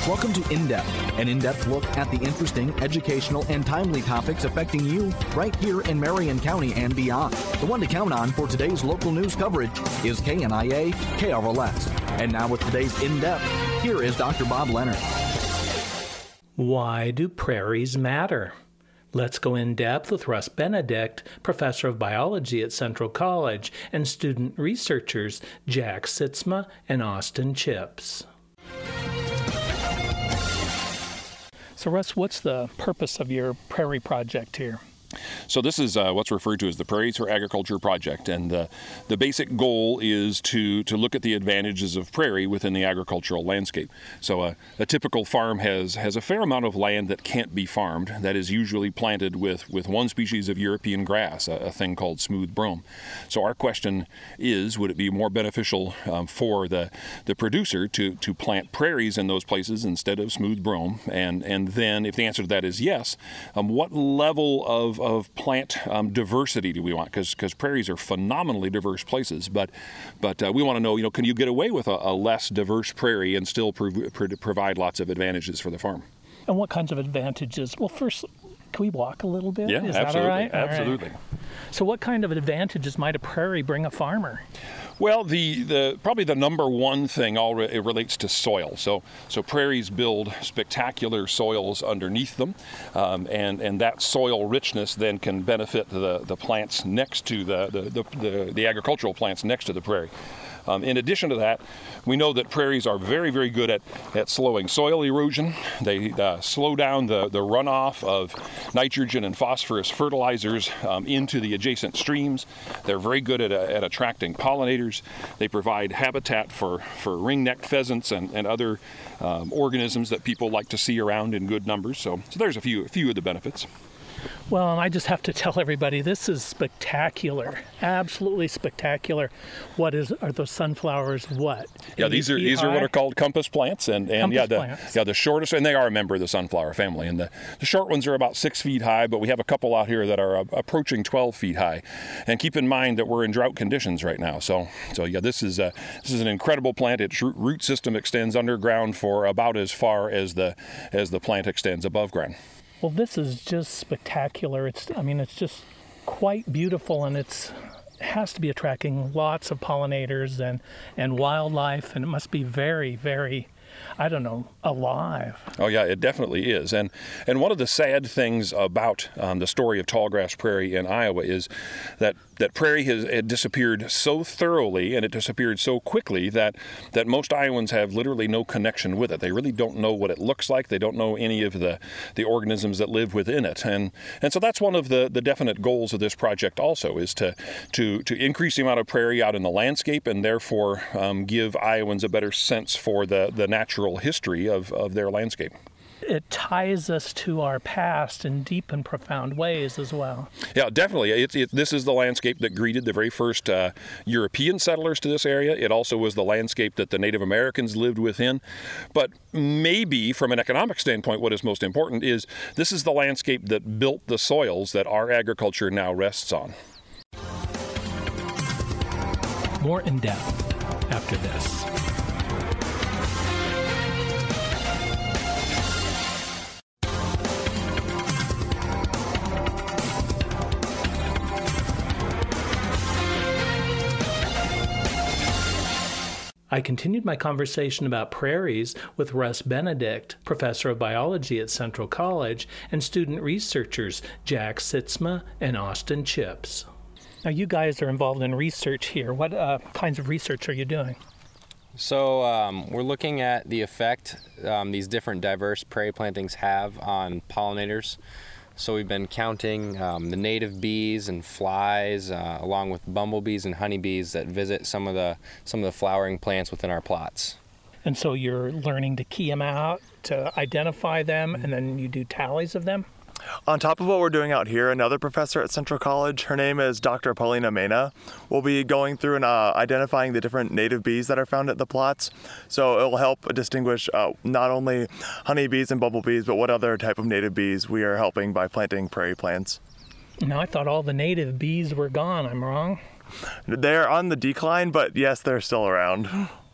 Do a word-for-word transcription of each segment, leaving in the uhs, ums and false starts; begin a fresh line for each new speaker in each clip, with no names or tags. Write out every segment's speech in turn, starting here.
Welcome to In-Depth, an in-depth look at the interesting, educational, and timely topics affecting you right here in Marion County and beyond. The one to count on for today's local news coverage is K N I A K R L S. And now with today's In-Depth, here is Doctor Bob Leonard.
Why do prairies matter? Let's go in depth with Russ Benedict, professor of biology at Central College, and student researchers Jack Sitzma and Austin Chips. So Russ, what's the purpose of your prairie project here?
So this is uh, what's referred to as the Prairies for Agriculture project, and uh, the basic goal is to to look at the advantages of prairie within the agricultural landscape. So uh, a typical farm has has a fair amount of land that can't be farmed, that is usually planted with, with one species of European grass, a, a thing called smooth brome. So our question is, would it be more beneficial um, for the, the producer to, to plant prairies in those places instead of smooth brome? And, and then if the answer to that is yes, um, what level of of plant um, diversity do we want? Because because prairies are phenomenally diverse places, but but uh, we want to know, you know, can you get away with a, a less diverse prairie and still prov- pro- provide lots of advantages for the farm?
And what kinds of advantages? Well, first, can we walk a little bit?
Yeah,
Is
absolutely,
that all right?
absolutely.
All right. So what kind of advantages might a prairie bring a farmer?
Well, the, the probably the number one thing all re- it relates to soil. So so prairies build spectacular soils underneath them, um, and and that soil richness then can benefit the, the plants next to the the, the the the agricultural plants next to the prairie. Um, in addition to that, we know that prairies are very, very good at, at slowing soil erosion. They uh, slow down the, the runoff of nitrogen and phosphorus fertilizers um, into the adjacent streams. They're very good at, uh, at attracting pollinators. They provide habitat for, for ring-necked pheasants and, and other um, organisms that people like to see around in good numbers. So, so there's a few, a few of the benefits.
Well, I just have to tell everybody, this is spectacular, absolutely spectacular. What is are those sunflowers? What?
Yeah, these are these high? are what are called compass plants, and, and
compass
yeah, the
plants.
yeah the shortest, and they are a member of the sunflower family. And the, the short ones are about six feet high, but we have a couple out here that are uh, approaching twelve feet high. And keep in mind that we're in drought conditions right now. So so yeah, this is a this is an incredible plant. Its root system extends underground for about as far as the as the plant extends above ground.
Well, this is just spectacular. It's, I mean, it's just quite beautiful, and it's it has to be attracting lots of pollinators and, and wildlife, and it must be very, very, I don't know, alive.
Oh yeah, it definitely is. And and one of the sad things about um, the story of tallgrass prairie in Iowa is that that prairie has it disappeared so thoroughly, and it disappeared so quickly that that most Iowans have literally no connection with it. They really don't know what it looks like. They don't know any of the, the organisms that live within it. And and so that's one of the, the definite goals of this project also, is to to to increase the amount of prairie out in the landscape, and therefore um, give Iowans a better sense for the, the natural history of, of their landscape.
It ties us to our past in deep and profound ways as well.
Yeah, definitely. It, it, this is the landscape that greeted the very first uh, European settlers to this area. It also was the landscape that the Native Americans lived within. But maybe from an economic standpoint, what is most important is this is the landscape that built the soils that our agriculture now rests on.
More in depth after this. I continued my conversation about prairies with Russ Benedict, professor of biology at Central College, and student researchers Jack Sitzma and Austin Chips. Now, you guys are involved in research here. What uh, kinds of research are you doing?
So um, we're looking at the effect um, these different diverse prairie plantings have on pollinators. So we've been counting um, the native bees and flies, uh, along with bumblebees and honeybees that visit some of the some of the flowering plants within our plots.
And so you're learning to key them out, to identify them, and then you do tallies of them?
On top of what we're doing out here, another professor at Central College, her name is Doctor Paulina Mena, will be going through and uh, identifying the different native bees that are found at the plots. So it will help distinguish uh, not only honeybees and bumblebees, but what other type of native bees we are helping by planting prairie plants.
Now, I thought all the native bees were gone. I'm wrong?
They're on the decline, but yes, they're still around.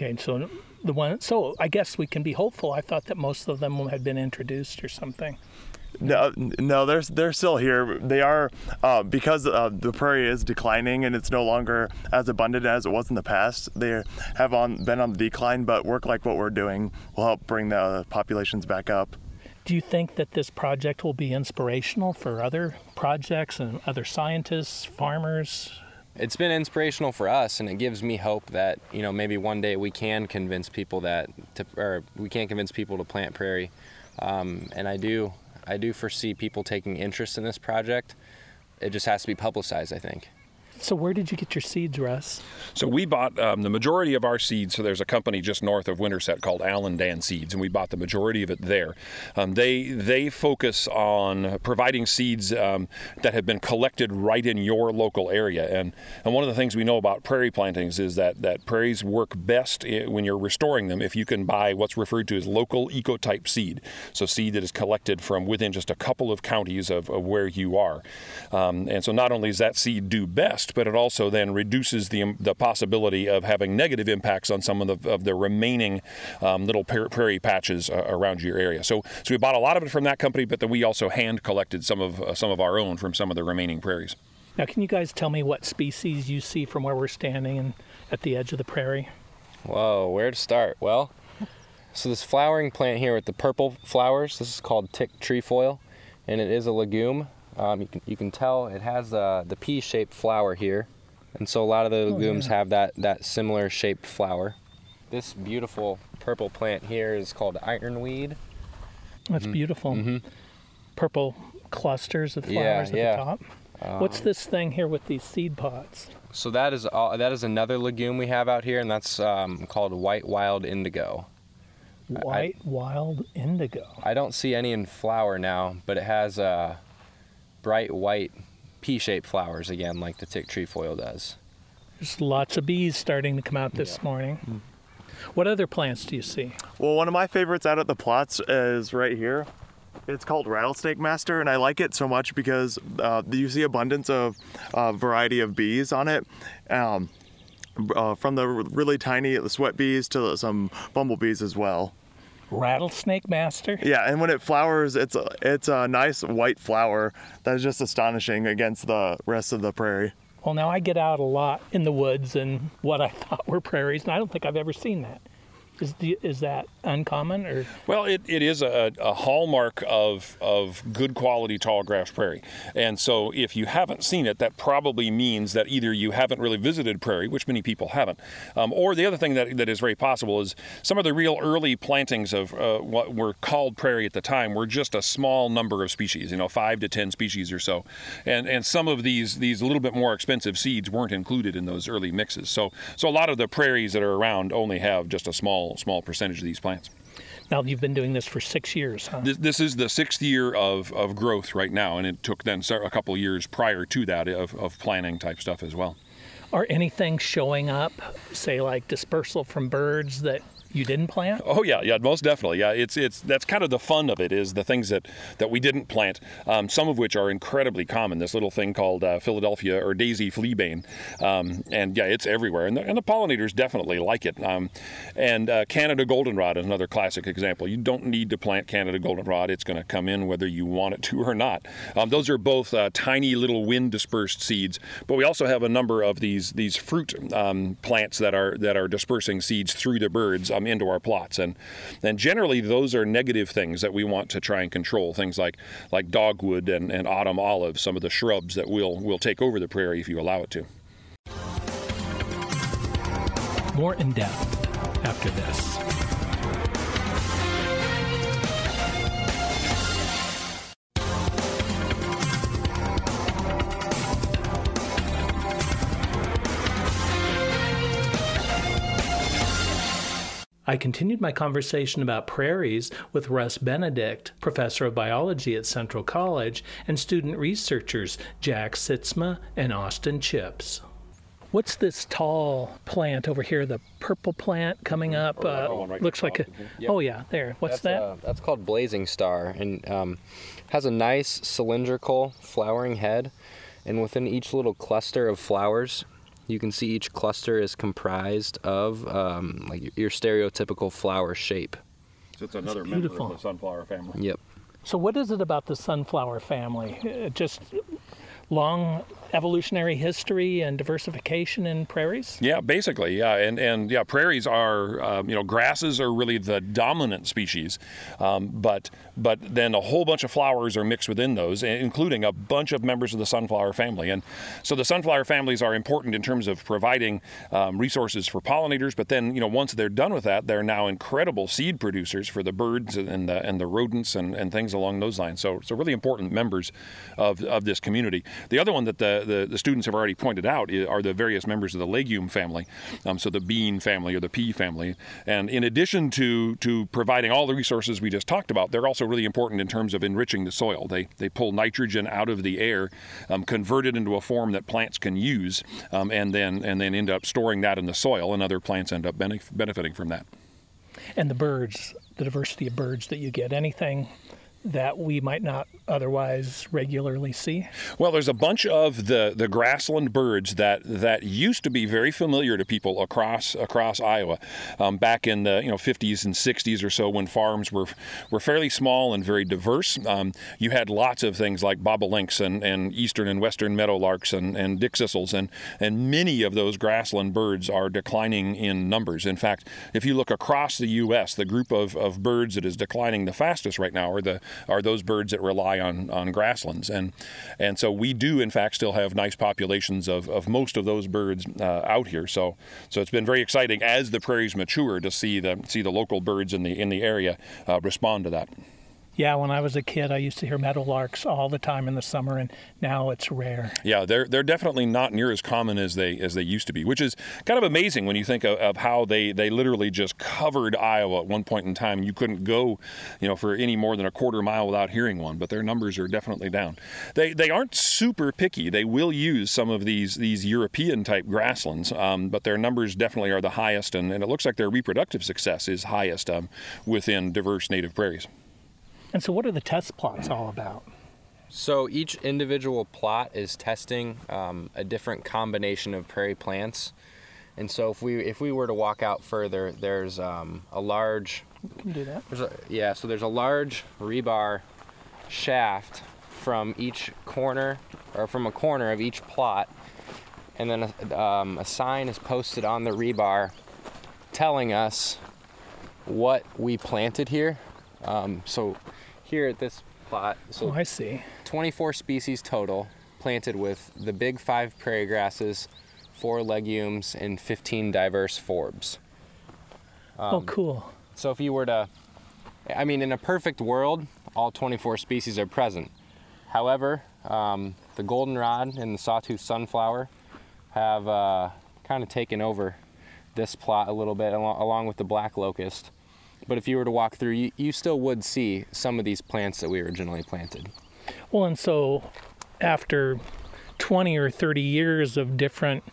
Okay, so the one, so I guess we can be hopeful. I thought that most of them had been introduced or something.
No, no, they're they're still here. They are uh, because uh, the prairie is declining and it's no longer as abundant as it was in the past. They have on been on the decline, but work like what we're doing will help bring the populations back up.
Do you think that this project will be inspirational for other projects and other scientists, farmers?
It's been inspirational for us, and it gives me hope that, you know, maybe one day we can convince people that, to, or we can convince people to plant prairie. Um, and I do, I do foresee people taking interest in this project. It just has to be publicized, I think.
So where did you get your seeds, Russ?
So we bought um, the majority of our seeds. So there's a company just north of Winterset called Allen Dan Seeds, and we bought the majority of it there. Um, they they focus on providing seeds um, that have been collected right in your local area. And and one of the things we know about prairie plantings is that that prairies work best when you're restoring them if you can buy what's referred to as local ecotype seed. So seed that is collected from within just a couple of counties of, of where you are. Um, and so not only does that seed do best, but it also then reduces the the possibility of having negative impacts on some of the of the remaining um, little prairie patches uh, around your area. So so we bought a lot of it from that company, but then we also hand collected some of uh, some of our own from some of the remaining prairies.
Now, can you guys tell me what species you see from where we're standing and at the edge of the prairie?
Whoa, where to start? Well, so this flowering plant here with the purple flowers, this is called tick trefoil, and it is a legume. Um, you can you can tell it has uh, the pea-shaped flower here, and so a lot of the legumes oh, yeah. have that, that similar shaped flower. This beautiful purple plant here is called ironweed.
That's
mm-hmm.
beautiful.
Mm-hmm.
Purple clusters of flowers
yeah,
at
yeah.
the top.
Um,
What's this thing here with these seed pods?
So that is uh, that is another legume we have out here, and that's um, called white wild indigo.
White I, wild indigo.
I don't see any in flower now, but it has a uh, bright white pea-shaped flowers again, like the tick trefoil does.
There's lots of bees starting to come out this yeah. morning. Mm-hmm. What other plants do you see?
Well, one of my favorites out at the plots is right here. It's called Rattlesnake Master, and I like it so much because uh, you see abundance of uh, variety of bees on it. Um, uh, from the really tiny sweat bees to some bumblebees as well.
Rattlesnake Master?
Yeah, and when it flowers, it's a, it's a nice white flower that is just astonishing against the rest of the prairie.
Well, now I get out a lot in the woods and what I thought were prairies, and I don't think I've ever seen that. Is, the, is that uncommon? Or?
Well, it, it is a, a hallmark of, of good quality tall grass prairie. And so if you haven't seen it, that probably means that either you haven't really visited prairie, which many people haven't, um, or the other thing that, that is very possible is some of the real early plantings of uh, what were called prairie at the time were just a small number of species, you know, five to ten species or so. And and some of these these a little bit more expensive seeds weren't included in those early mixes. So so a lot of the prairies that are around only have just a small small percentage of these plants.
Now, you've been doing this for six years, huh?
This, this is the sixth year of, of growth right now, and it took then a couple years prior to that of, of planning type stuff as well.
Are anything showing up, say like dispersal from birds that you didn't plant?
Oh yeah, yeah, most definitely. Yeah, it's it's that's kind of the fun of it is the things that, that we didn't plant. Um, some of which are incredibly common. This little thing called uh, Philadelphia or daisy fleabane, um, and yeah, it's everywhere. And the, and the pollinators definitely like it. Um, and uh, Canada goldenrod is another classic example. You don't need to plant Canada goldenrod; it's going to come in whether you want it to or not. Um, those are both uh, tiny little wind dispersed seeds. But we also have a number of these these fruit um, plants that are that are dispersing seeds through the birds. Um, into our plots, and and generally those are negative things that we want to try and control, things like like dogwood and, and autumn olive, some of the shrubs that will will take over the prairie if you allow it to.
More in depth after this. I continued my conversation about prairies with Russ Benedict, professor of biology at Central College, and student researchers Jack Sitzma and Austin Chips. What's this tall plant over here, the purple plant coming up? Uh, oh, right looks like a, yep. Oh yeah, there. What's
that's,
that?
Uh, that's called blazing star, and um, has a nice cylindrical flowering head, and within each little cluster of flowers, You can see each cluster is comprised of um, like your stereotypical flower shape.
So it's another
It's
member
beautiful.
of the sunflower family.
Yep.
So what is it about the sunflower family? Uh, Just long evolutionary history and diversification in prairies?
Yeah, basically, yeah, and and yeah, prairies are, um, you know, grasses are really the dominant species, um, but but then a whole bunch of flowers are mixed within those, including a bunch of members of the sunflower family. And so the sunflower families are important in terms of providing um, resources for pollinators. But then, you know, once they're done with that, they're now incredible seed producers for the birds and the and the rodents and, and things along those lines. So so really important members of of this community. The other one that the, the, the students have already pointed out are the various members of the legume family, um, so the bean family or the pea family. And in addition to, to providing all the resources we just talked about, they're also really important in terms of enriching the soil. They, they pull nitrogen out of the air, um, convert it into a form that plants can use, um, and then and then end up storing that in the soil, and other plants end up benef- benefiting from that.
And the birds, the diversity of birds that you get, anything that we might not otherwise regularly see?
Well, there's a bunch of the, the grassland birds that, that used to be very familiar to people across across Iowa um, back in the you know fifties and sixties or so, when farms were were fairly small and very diverse. Um, you had lots of things like bobolinks and, and eastern and western meadowlarks and, and dickcissels, and, and many of those grassland birds are declining in numbers. In fact, if you look across the U S, the group of, of birds that is declining the fastest right now are the are those birds that rely on, on grasslands. And and so we do, in fact, still have nice populations of, of most of those birds uh, out here. So so it's been very exciting as the prairies mature to see the see the local birds in the in the area uh, respond to that.
Yeah, when I was a kid, I used to hear meadowlarks all the time in the summer, and now it's rare.
Yeah, they're they're definitely not near as common as they as they used to be, which is kind of amazing when you think of, of how they, they literally just covered Iowa at one point in time. You couldn't go, you know, for any more than a quarter mile without hearing one, but their numbers are definitely down. They they aren't super picky. They will use some of these these European type grasslands, um, but their numbers definitely are the highest, and, and it looks like their reproductive success is highest um, within diverse native prairies.
And so what are the test plots all about?
So each individual plot is testing um, a different combination of prairie plants. And so if we if we were to walk out further, there's um, a large...
We can do that.
There's a, yeah, so there's a large rebar shaft from each corner, or from a corner of each plot. And then a, um, a sign is posted on the rebar telling us what we planted here. Um, so here at this plot, so
Oh, I see.
twenty-four species total, planted with the big five prairie grasses, four legumes, and fifteen diverse forbs. Um,
Oh, cool.
So if you were to, I mean, in a perfect world, all twenty-four species are present. However, um, the goldenrod and the sawtooth sunflower have uh, kind of taken over this plot a little bit, along, along with the black locust. But if you were to walk through, you, you still would see some of these plants that we originally planted.
Well, and so after twenty or thirty years of different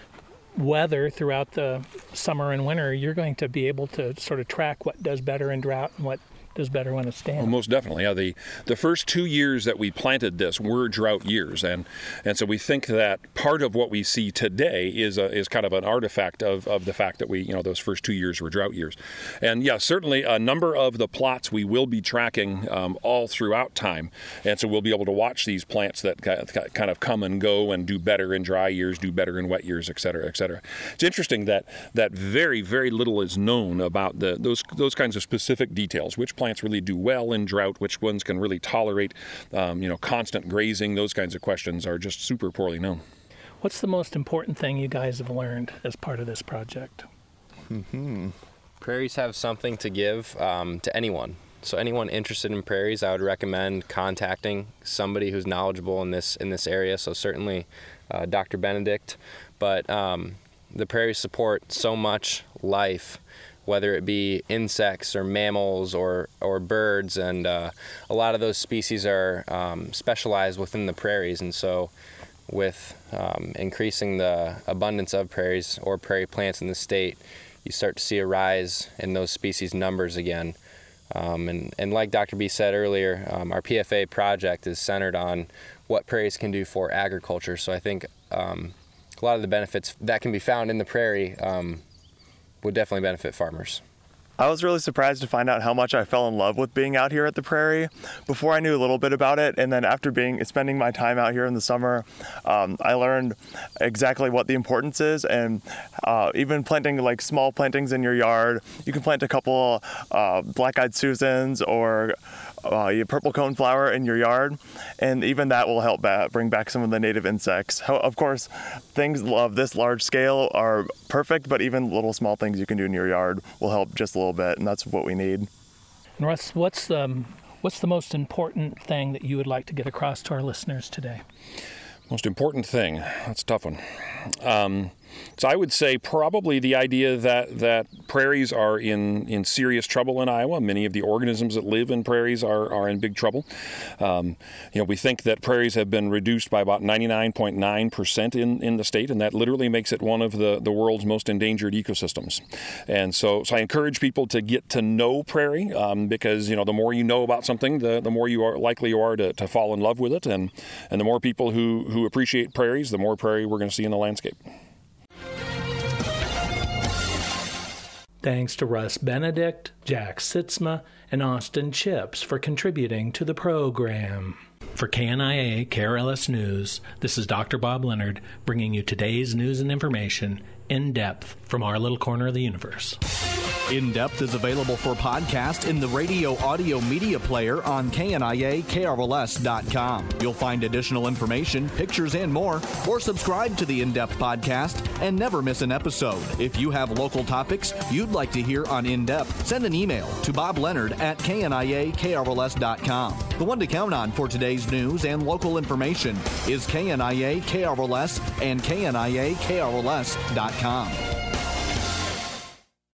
weather throughout the summer and winter, you're going to be able to sort of track what does better in drought and what does better when it's damp.
Well, most definitely. Yeah, the the first two years that we planted this were drought years, and and so we think that part of what we see today is a, is kind of an artifact of, of the fact that we you know those first two years were drought years, and yeah, certainly a number of the plots we will be tracking um, all throughout time, and so we'll be able to watch these plants that kind of come and go and do better in dry years, do better in wet years, et cetera, et cetera. It's interesting that that very very little is known about the those those kinds of specific details. Which plants really do well in drought, which ones can really tolerate um, you know constant grazing, those kinds of questions are just super poorly known.
What's the most important thing you guys have learned as part of this project?
Mm-hmm. Prairies have something to give um, to anyone. So anyone interested in prairies, I would recommend contacting somebody who's knowledgeable in this in this area. So certainly uh, Doctor Benedict, but um, the prairies support so much life, whether it be insects or mammals or, or birds, and uh, a lot of those species are um, specialized within the prairies. And so with um, increasing the abundance of prairies or prairie plants in the state, you start to see a rise in those species numbers again. Um, and, and like Doctor B said earlier, um, our P F A project is centered on what prairies can do for agriculture. So I think um, a lot of the benefits that can be found in the prairie um, would definitely benefit farmers.
I was really surprised to find out how much I fell in love with being out here at the prairie. Before I knew a little bit about it, and then after being spending my time out here in the summer, um, I learned exactly what the importance is. And uh, even planting like small plantings in your yard, you can plant a couple uh, black-eyed Susans or uh, purple coneflower in your yard, and even that will help ba- bring back some of the native insects. How, of course, things of this large scale are perfect, but even little small things you can do in your yard will help just a little bit, and that's what we need.
And Russ, what's the what's the most important thing that you would like to get across to our listeners today?
Most important thing? That's a tough one. Um, so I would say probably the idea that, that prairies are in, in serious trouble in Iowa. Many of the organisms that live in prairies are, are in big trouble. Um, you know, we think that prairies have been reduced by about ninety-nine point nine percent in, in the state, and that literally makes it one of the, the world's most endangered ecosystems. And so, so I encourage people to get to know prairie um, because, you know, the more you know about something, the, the more you are likely you are to, to fall in love with it. And, and the more people who, who appreciate prairies, the more prairie we're going to see in the landscape.
Thanks to Russ Benedict, Jack Sitzma, and Austin Chips for contributing to the program. For K N I A K R L S News, this is Doctor Bob Leonard bringing you today's news and information in depth from our little corner of the universe.
In Depth is available for podcast in the radio audio media player on K N I A K R L S dot com. You'll find additional information, pictures, and more, or subscribe to the In Depth podcast and never miss an episode. If you have local topics you'd like to hear on In Depth, send an email to Bob Leonard at K N I A K R L S dot com. The one to count on for today's news and local information is K N I A K R L S and K N I A K R L S dot com.